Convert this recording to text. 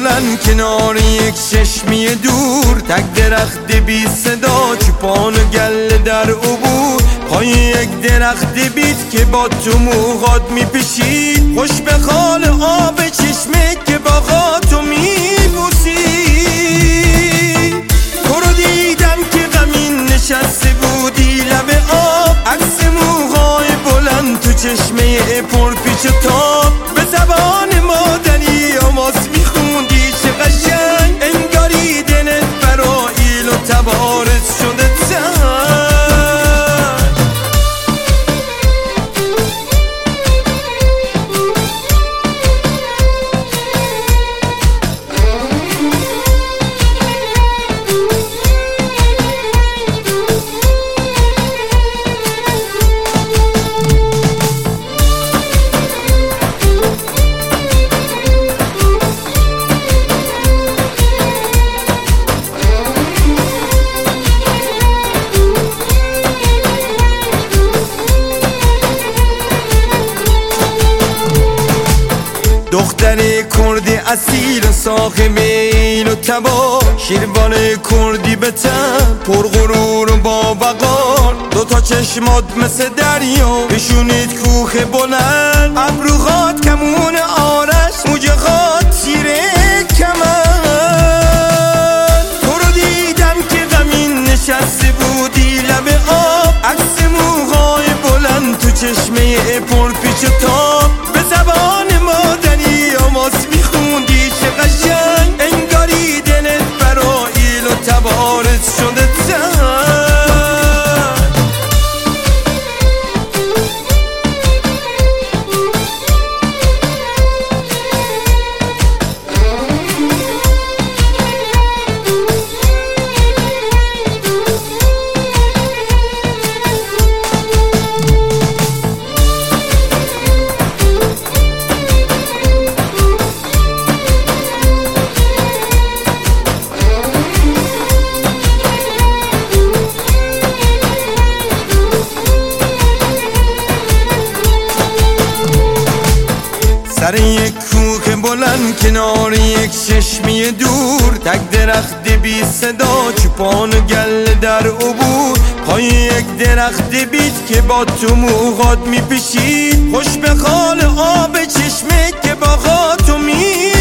بلند کنار یک چشمی دور، تک درخت بی صدا چوپان و گله در عبور، پای یک درخت بید که با تو موهات میپیچید، خوش به خال آب چشمه که با تو میبوسید. تو رو دیدم که غمین نشسته بودی لب آب، عکس موهای بلند تو چشمه پر پیچ و تاب، به زبان مادری آواز میخوندی چه قشنگ، انگاری دلت برا ایل و تبارت شده تن. دختر کرد اصیل صاحب ایل و تبا، شیروان کردی به تن پر غرور و با وقار، دوتا چشمات مثل دریا بشونید کوه بلند، ابروهات کمون آرش موجهات تیره کمن. تو رو دیدم که غمین نشسته بودی لب آب، عکس موهای بلند تو چشمه پر پیچ و تاب، به زبان مادری آواز میخوندی چه قشنگ، انگاری دلت برا ایل و تبارت شده تن. سر یک کوه بلند کنار یک چشمی دور، تک درخت بی صدا چوپان و گله در عبور، پای یک درخت بید که با تو موهات میپیچید، خوش به خال آب چشمه که با تو می